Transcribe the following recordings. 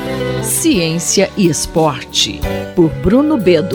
Ciência e Esporte, por Bruno Bedo.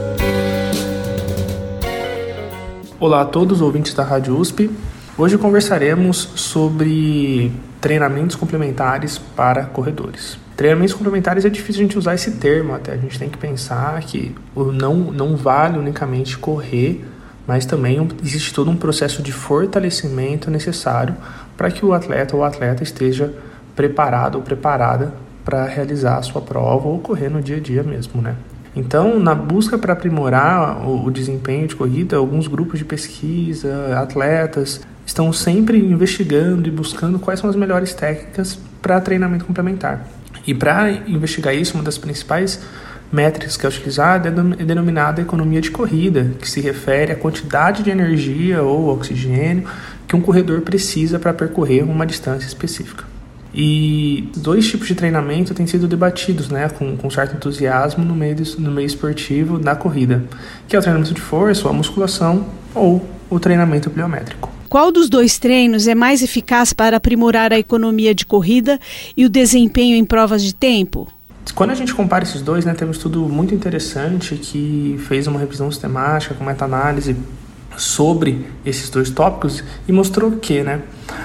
Olá a todos os ouvintes da Rádio USP. Hoje conversaremos sobre treinamentos complementares para corredores. Treinamentos complementares é difícil a gente usar esse termo até. A gente tem que pensar que não vale unicamente correr, mas também existe todo um processo de fortalecimento necessário para que o atleta ou a atleta esteja preparado ou preparada para realizar a sua prova ou correr no dia a dia mesmo, né? Então, na busca para aprimorar o desempenho de corrida, alguns grupos de pesquisa, atletas, estão sempre investigando e buscando quais são as melhores técnicas para treinamento complementar. E para investigar isso, uma das principais métricas que é utilizada é denominada economia de corrida, que se refere à quantidade de energia ou oxigênio que um corredor precisa para percorrer uma distância específica. E dois tipos de treinamento têm sido debatidos, né, com certo entusiasmo no meio esportivo da corrida, que é o treinamento de força, ou a musculação, ou o treinamento pliométrico. Qual dos dois treinos é mais eficaz para aprimorar a economia de corrida e o desempenho em provas de tempo? Quando a gente compara esses dois, né, tem um estudo muito interessante que fez uma revisão sistemática com meta-análise sobre esses dois tópicos e mostrou que, né,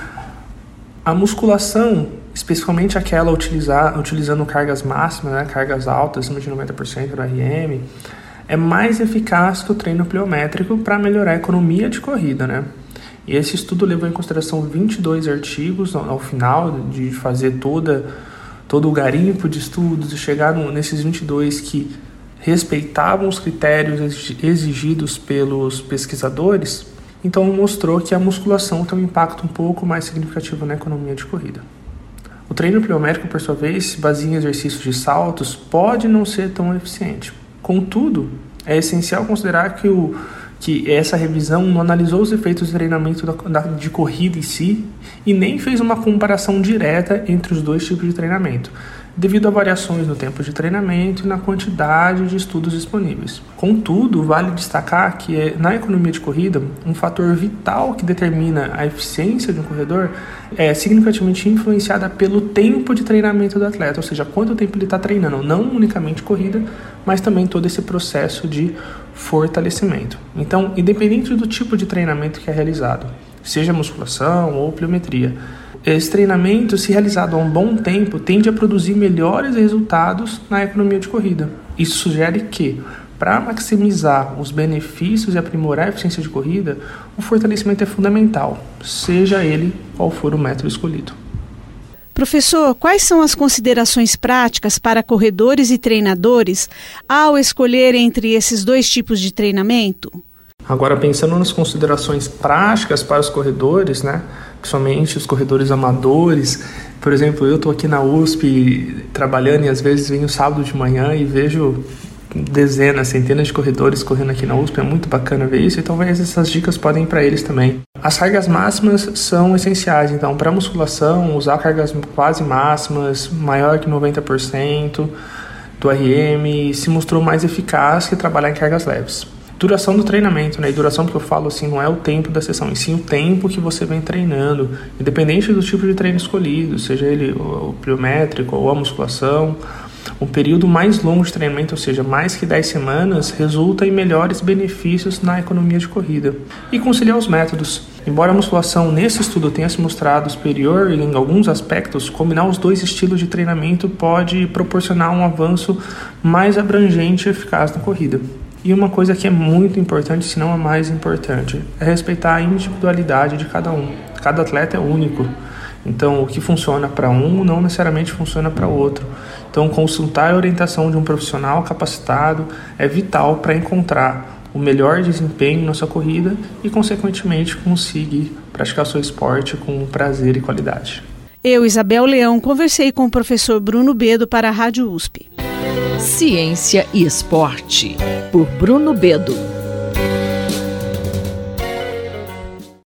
a musculação, especificamente aquela utilizando cargas máximas, né, cargas altas, acima de 90% do RM, é mais eficaz que o treino pliométrico para melhorar a economia de corrida, né? E esse estudo levou em consideração 22 artigos ao final de fazer todo o garimpo de estudos e chegar nesses 22 que respeitavam os critérios exigidos pelos pesquisadores. Então mostrou que a musculação tem um impacto um pouco mais significativo na economia de corrida. O treino pliométrico, por sua vez, se baseia em exercícios de saltos, pode não ser tão eficiente. Contudo, é essencial considerar que essa revisão não analisou os efeitos do treinamento de corrida em si e nem fez uma comparação direta entre os dois tipos de treinamento, devido a variações no tempo de treinamento e na quantidade de estudos disponíveis. Contudo, vale destacar que na economia de corrida, um fator vital que determina a eficiência de um corredor é significativamente influenciada pelo tempo de treinamento do atleta, ou seja, quanto tempo ele está treinando, não unicamente corrida, mas também todo esse processo de fortalecimento. Então, independente do tipo de treinamento que é realizado, seja musculação ou pliometria, esse treinamento, se realizado há um bom tempo, tende a produzir melhores resultados na economia de corrida. Isso sugere que, para maximizar os benefícios e aprimorar a eficiência de corrida, o fortalecimento é fundamental, seja ele qual for o método escolhido. Professor, quais são as considerações práticas para corredores e treinadores ao escolher entre esses dois tipos de treinamento? Agora, pensando nas considerações práticas para os corredores, né, principalmente os corredores amadores, por exemplo, eu estou aqui na USP trabalhando e às vezes venho sábado de manhã e vejo dezenas, centenas de corredores correndo aqui na USP, é muito bacana ver isso, e talvez essas dicas podem ir para eles também. As cargas máximas são essenciais, então para musculação, usar cargas quase máximas, maior que 90% do RM, se mostrou mais eficaz que trabalhar em cargas leves. Duração do treinamento, né? E duração que eu falo assim, não é o tempo da sessão, e sim o tempo que você vem treinando, independente do tipo de treino escolhido, seja ele o pliométrico ou a musculação. Um período mais longo de treinamento, ou seja, mais que 10 semanas, resulta em melhores benefícios na economia de corrida. E conciliar os métodos. Embora a musculação nesse estudo tenha se mostrado superior em alguns aspectos, combinar os dois estilos de treinamento pode proporcionar um avanço mais abrangente e eficaz na corrida. E uma coisa que é muito importante, se não a mais importante, é respeitar a individualidade de cada um. Cada atleta é único. Então, o que funciona para um não necessariamente funciona para o outro. Então, consultar a orientação de um profissional capacitado é vital para encontrar o melhor desempenho na sua corrida e, consequentemente, conseguir praticar seu esporte com prazer e qualidade. Eu, Isabel Leão, conversei com o professor Bruno Bedo para a Rádio USP. Ciência e Esporte, por Bruno Bedo.